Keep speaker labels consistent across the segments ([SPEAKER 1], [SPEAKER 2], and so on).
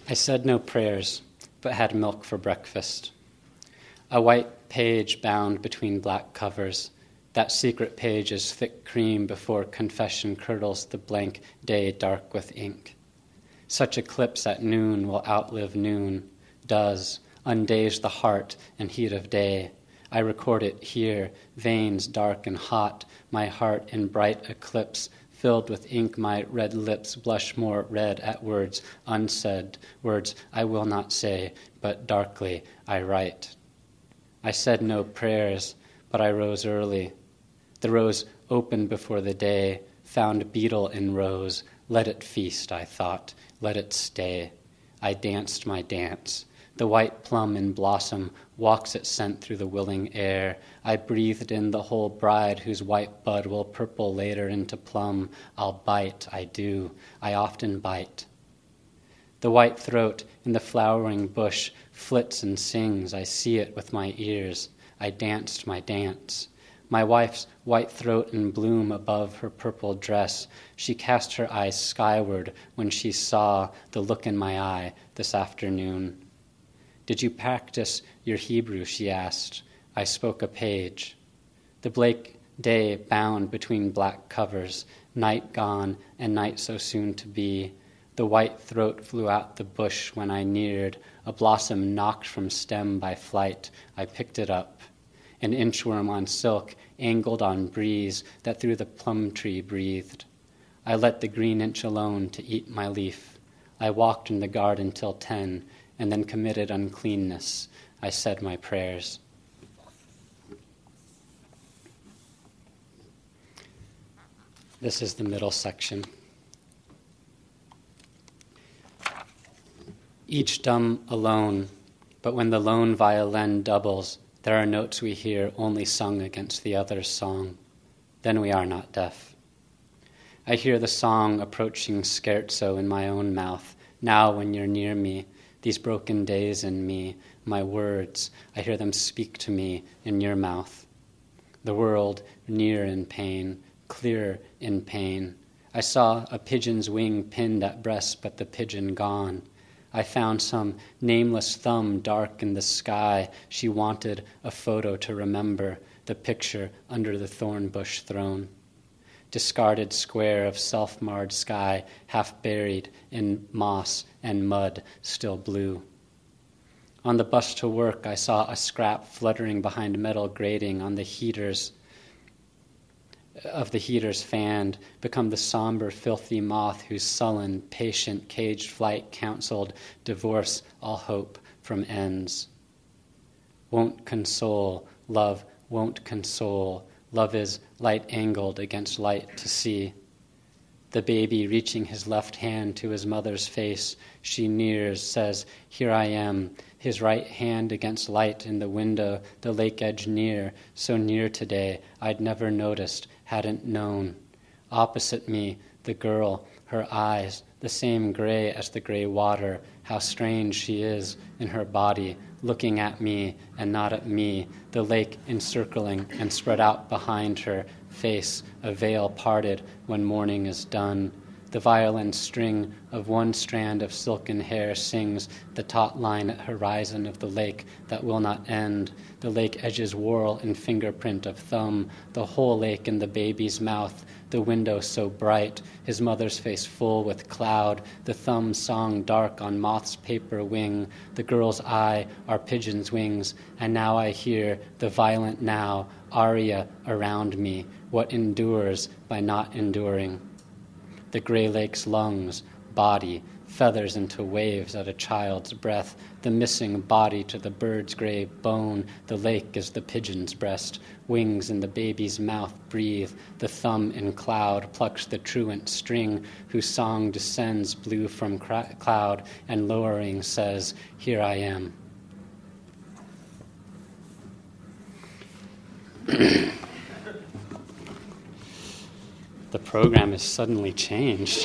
[SPEAKER 1] I said no prayers, but had milk for breakfast. A white page bound between black covers. That secret page is thick cream before confession curdles the blank day dark with ink. Such eclipse at noon will outlive noon, does, undays the heart and heat of day. I record it here, veins dark and hot, my heart in bright eclipse, filled with ink, my red lips blush more red at words unsaid, words I will not say, but darkly I write. I said no prayers, but I rose early. The rose opened before the day, found beetle in rose. Let it feast, I thought, let it stay. I danced my dance. The white plum in blossom walks its scent through the willing air. I breathed in the whole bride whose white bud will purple later into plum. I'll bite, I do, I often bite. The white throat in the flowering bush flits and sings. I see it with my ears. I danced my dance. My wife's white throat in bloom above her purple dress. She cast her eyes skyward when she saw the look in my eye this afternoon. Did you practice your Hebrew, she asked. I spoke a page. The Blake day bound between black covers, night gone and night so soon to be. The white throat flew out the bush when I neared, a blossom knocked from stem by flight. I picked it up. An inchworm on silk, angled on breeze that through the plum tree breathed. I let the green inch alone to eat my leaf. I walked in the garden till 10, and then committed uncleanness. I said my prayers. This is the middle section. Each dumb alone, but when the lone violin doubles, there are notes we hear only sung against the other's song. Then we are not deaf. I hear the song approaching scherzo in my own mouth. Now when you're near me, these broken days in me, my words, I hear them speak to me in your mouth. The world near in pain, clear in pain. I saw a pigeon's wing pinned at breast, but the pigeon gone. I found some nameless thumb dark in the sky. She wanted a photo to remember, the picture under the thorn bush throne. Discarded square of self-marred sky, half buried in moss and mud, still blue. On the bus to work, I saw a scrap fluttering behind metal grating on the heaters fanned, become the somber, filthy moth whose sullen, patient, caged flight counseled divorce all hope from ends. Won't console, love won't console. Love is light angled against light to see. The baby reaching his left hand to his mother's face, she nears, says, "Here I am." His right hand against light in the window, the lake edge near, so near today, I'd never noticed, hadn't known. Opposite me, the girl, her eyes, the same gray as the gray water, how strange she is in her body, looking at me and not at me, the lake encircling and spread out behind her face, a veil parted when morning is done. The violin string of one strand of silken hair sings the taut line at horizon of the lake that will not end. The lake edges whorl in fingerprint of thumb, the whole lake in the baby's mouth, the window so bright, his mother's face full with cloud, the thumb song dark on moth's paper wing, the girl's eye are pigeon's wings, and now I hear the violent now, aria around me, what endures by not enduring. The gray lake's lungs, body, feathers into waves at a child's breath, the missing body to the bird's gray bone, the lake is the pigeon's breast, wings in the baby's mouth breathe, the thumb in cloud plucks the truant string, whose song descends blue from cloud, and lowering says, "Here I am." The program has suddenly changed.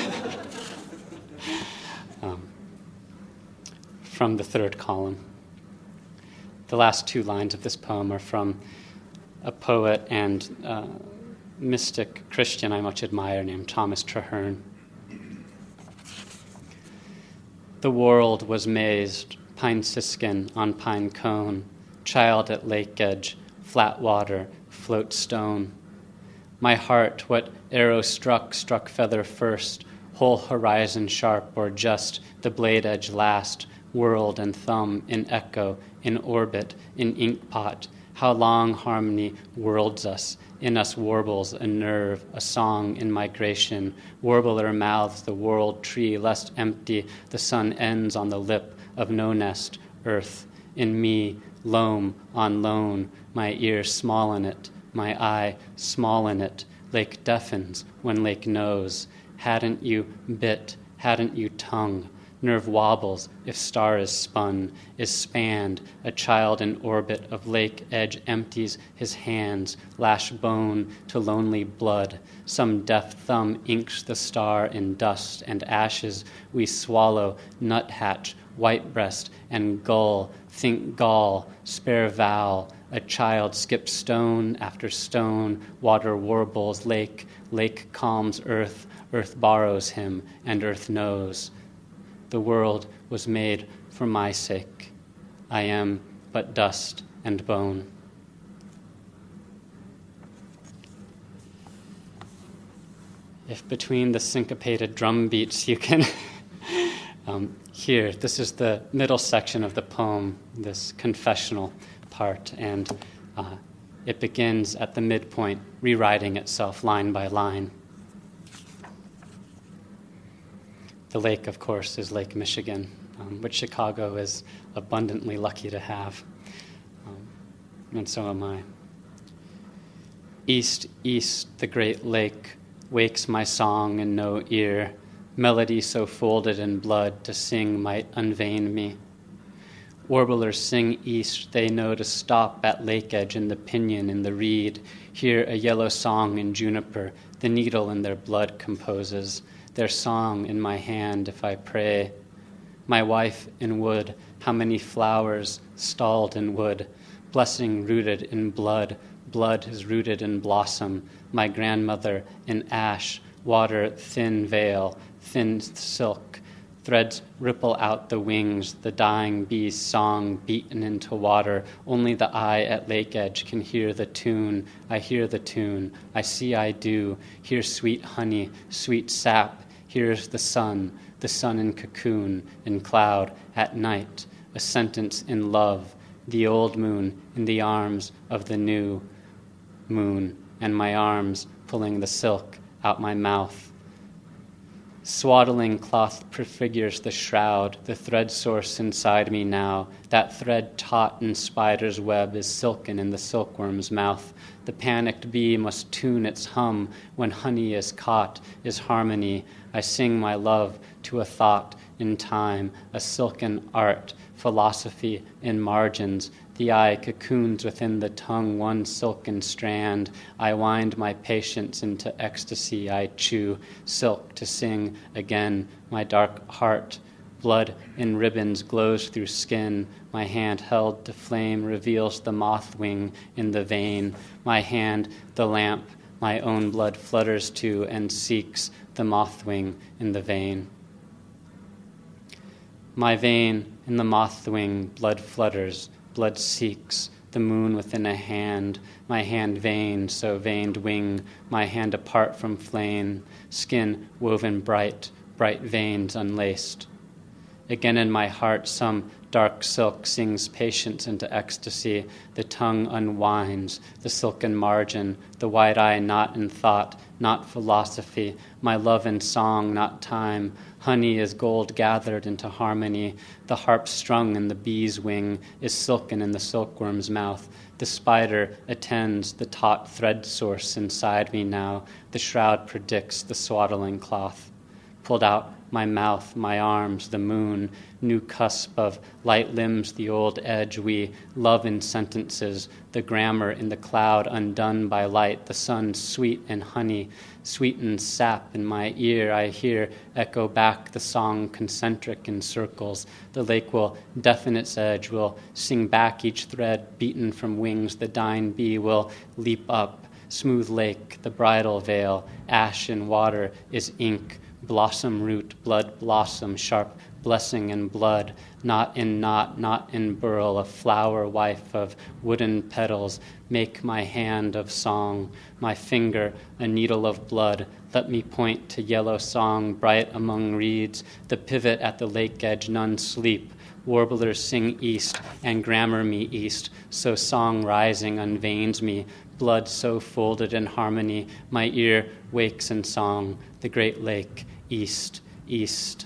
[SPEAKER 1] From the third column. The last two lines of this poem are from a poet and mystic Christian I much admire named Thomas Traherne. The world was mazed, pine siskin on pine cone, child at lake edge, flat water, float stone. My heart, what arrow struck feather first, whole horizon sharp or just the blade edge last, world and thumb in echo, in orbit, in ink pot. How long harmony worlds us, in us warbles a nerve, a song in migration. Warbler mouths the world tree, lest empty the sun ends on the lip of no nest, earth. In me, loam on lone, my ear small in it, my eye small in it. Lake deafens when lake knows. Hadn't you bit, hadn't you tongue? Nerve wobbles if star is spun, is spanned. A child in orbit of lake edge empties his hands, lash bone to lonely blood. Some deft thumb inks the star in dust and ashes. We swallow nuthatch, white breast, and gull. Think gall, spare vowel. A child skips stone after stone. Water warbles lake, lake calms earth. Earth borrows him, and earth knows. The world was made for my sake. I am but dust and bone. If between the syncopated drum beats you can hear, this is the middle section of the poem, this confessional part, and it begins at the midpoint, rewriting itself line by line. The lake, of course, is Lake Michigan, which Chicago is abundantly lucky to have, and so am I. East, east, the great lake wakes my song in no ear. Melody so folded in blood to sing might unvein me. Warblers sing east, they know to stop at lake edge in the pinyon, in the reed. Hear a yellow song in juniper, the needle in their blood composes. Their song in my hand if I pray. My wife in wood, how many flowers stalled in wood, blessing rooted in blood, blood is rooted in blossom. My grandmother in ash, water thin veil, thin silk, threads ripple out the wings, the dying bee's song beaten into water. Only the eye at lake edge can hear the tune. I hear the tune. I see I do. Hear sweet honey, sweet sap. Here's the sun in cocoon, in cloud, at night. A sentence in love. The old moon in the arms of the new moon, and my arms pulling the silk out my mouth. Swaddling cloth prefigures the shroud, the thread source inside me now. That thread taut in spider's web is silken in the silkworm's mouth. The panicked bee must tune its hum when honey is caught, is harmony. I sing my love to a thought in time, a silken art, philosophy in margins. The eye cocoons within the tongue one silken strand. I wind my patience into ecstasy. I chew silk to sing again. My dark heart, blood in ribbons, glows through skin. My hand held to flame reveals the moth wing in the vein. My hand, the lamp, my own blood flutters to and seeks the moth wing in the vein. My vein in the moth wing, blood flutters. Blood seeks the moon within a hand, my hand veined, so veined wing, my hand apart from flame, skin woven bright, bright veins unlaced. Again in my heart some dark silk sings patience into ecstasy, the tongue unwinds, the silken margin, the wide eye not in thought, not philosophy, my love in song, not time. Honey is gold gathered into harmony. The harp strung in the bee's wing is silken in the silkworm's mouth. The spider attends the taut thread source inside me now. The shroud predicts the swaddling cloth. Pulled out my mouth, my arms, the moon, new cusp of light limbs, the old edge. We love in sentences, the grammar in the cloud undone by light. The sun sweet and honey, sweetened sap in my ear. I hear echo back the song concentric in circles. The lake will deafen its edge, will sing back each thread beaten from wings. The dying bee will leap up. Smooth lake, the bridal veil, ash in water is ink. Blossom root, blood blossom, sharp blessing in blood, not in knot, not in burl, a flower wife of wooden petals, make my hand of song, my finger a needle of blood, let me point to yellow song bright among reeds, the pivot at the lake edge, none sleep, warblers sing east and grammar me east, so song rising unveins me, blood so folded in harmony, my ear wakes in song, the great lake, east, east.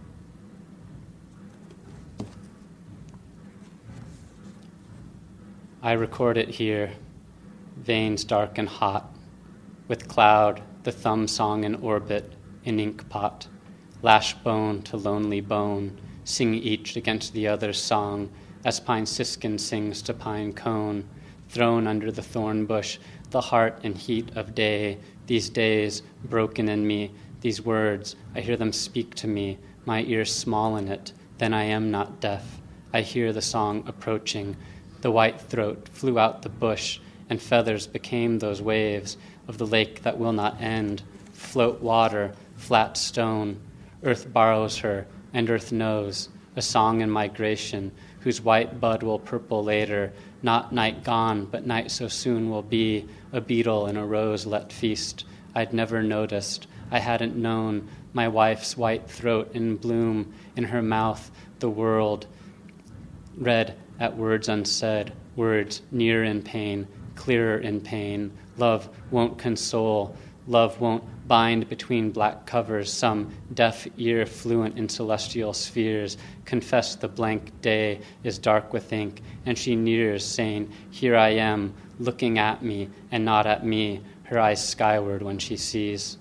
[SPEAKER 1] I record it here, veins dark and hot, with cloud, the thumb song in orbit, in ink pot, lash bone to lonely bone, sing each against the other's song, as pine siskin sings to pine cone, thrown under the thorn bush, the heart and heat of day, these days broken in me, these words, I hear them speak to me, my ears small in it, then I am not deaf, I hear the song approaching, the white throat flew out the bush, and feathers became those waves of the lake that will not end, float water, flat stone, earth borrows her, and earth knows, a song in migration, whose white bud will purple later, not night gone, but night so soon will be, a beetle in a rose let feast. I'd never noticed, I hadn't known, my wife's white throat in bloom, in her mouth, the world, read at words unsaid, words near in pain, clearer in pain. Love won't console, love won't bind between black covers, some deaf ear fluent in celestial spheres, confess the blank day is dark with ink, and she nears, saying, here I am, looking at me and not at me, her eyes skyward when she sees.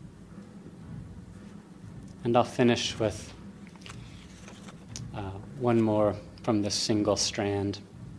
[SPEAKER 1] And I'll finish with one more from this single strand.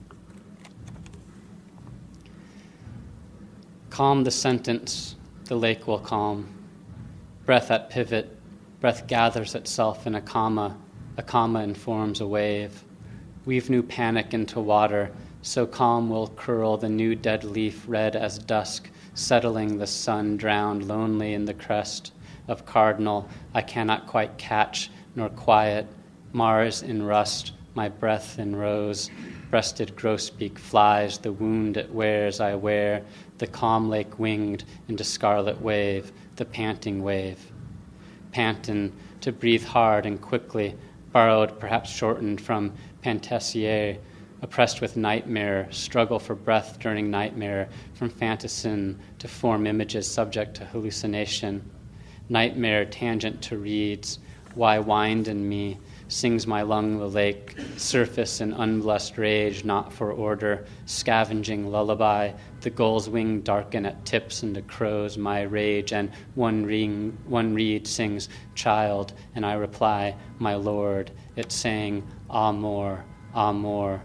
[SPEAKER 1] Calm the sentence, the lake will calm. Breath at pivot, breath gathers itself in a comma informs a wave. Weave new panic into water, so calm will curl the new dead leaf red as dusk, settling the sun drowned lonely in the crest of cardinal I cannot quite catch, nor quiet, Mars in rust, my breath in rose, breasted grosbeak flies, the wound it wears I wear, the calm lake winged into scarlet wave, the panting wave. Pantin, to breathe hard and quickly, borrowed, perhaps shortened from Pantessier, oppressed with nightmare, struggle for breath during nightmare, from fantassin to form images subject to hallucination. Nightmare tangent to reeds, why wind in me, sings my lung the lake, surface in unblessed rage, not for order, scavenging lullaby, the gull's wing darken at tips into crows my rage, and one reed sings child, and I reply, my lord, it sang, ah more, ah more.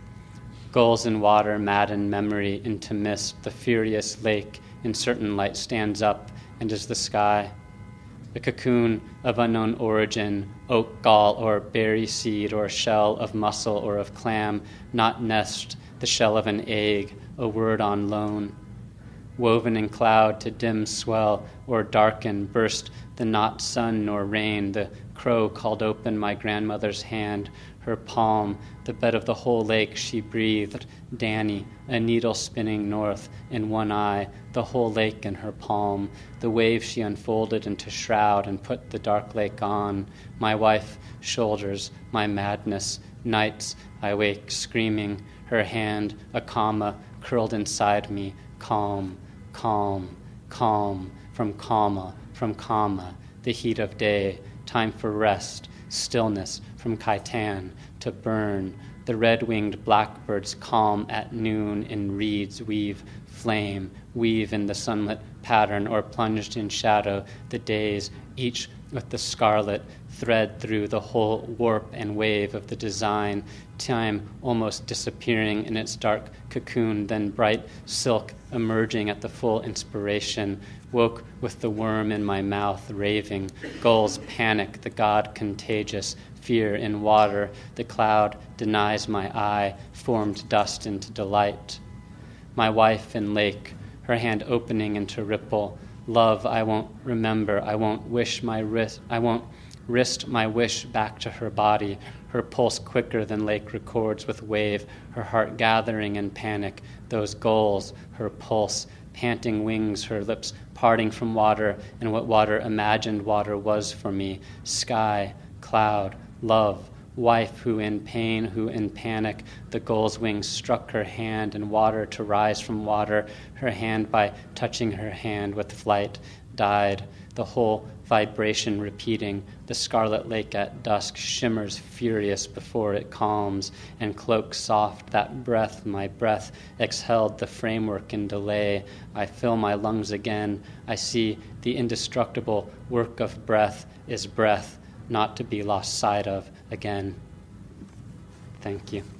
[SPEAKER 1] Gulls in water madden memory into mist, the furious lake in certain light stands up, and is the sky. A cocoon of unknown origin, oak gall or berry seed or shell of mussel or of clam, not nest, the shell of an egg, a word on loan. Woven in cloud to dim swell or darken, burst the not sun nor rain, the crow called open my grandmother's hand, her palm, the bed of the whole lake she breathed, Danny, a needle spinning north in one eye, the whole lake in her palm, the wave she unfolded into shroud and put the dark lake on, my wife shoulders, my madness, nights I wake screaming, her hand, a comma, curled inside me, calm, calm, calm, from comma, the heat of day, time for rest, stillness, from Khitan to burn, the red-winged blackbirds calm at noon in reeds weave flame, weave in the sunlit pattern or plunged in shadow, the days, each with the scarlet thread through the whole warp and wave of the design, time almost disappearing in its dark cocoon, then bright silk emerging at the full inspiration, woke with the worm in my mouth raving, gulls panic, the god contagious, fear in water, the cloud denies my eye, formed dust into delight. My wife in lake, her hand opening into ripple, Love, I won't remember. I won't wrist my wish back to her body, her pulse quicker than lake records with wave, her heart gathering in panic, those goals, her pulse, panting wings, her lips parting from water, and what water imagined water was for me, sky, cloud, love, wife who in pain, who in panic, the gull's wings struck her hand in water to rise from water, her hand by touching her hand with flight, died, the whole vibration repeating, the scarlet lake at dusk shimmers furious before it calms, and cloaks soft that breath, my breath, exhaled the framework in delay, I fill my lungs again, I see the indestructible work of breath is breath, not to be lost sight of again. Thank you.